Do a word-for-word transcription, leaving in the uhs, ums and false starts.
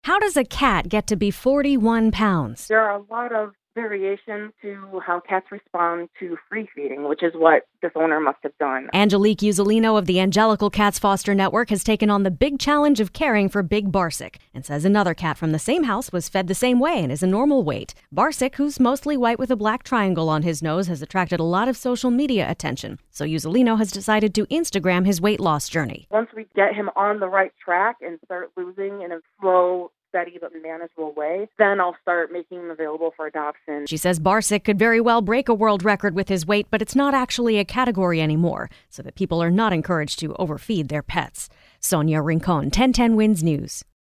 How does a cat get to be forty-one pounds? There are a lot of variation to how cats respond to free feeding, which is what this owner must have done. Angelique Uzzolino of the Angelical Cats Foster Network has taken on the big challenge of caring for Big Barsic and says another cat from the same house was fed the same way and is a normal weight. Barsic, who's mostly white with a black triangle on his nose, has attracted a lot of social media attention. So Uzzolino has decided to Instagram his weight loss journey. Once we get him on the right track and start losing in a slow, steady but manageable way, then I'll start making them available for adoption. She says Barsic could very well break a world record with his weight, but it's not actually a category anymore, so that people are not encouraged to overfeed their pets. Sonia Rincon, ten ten Wins News.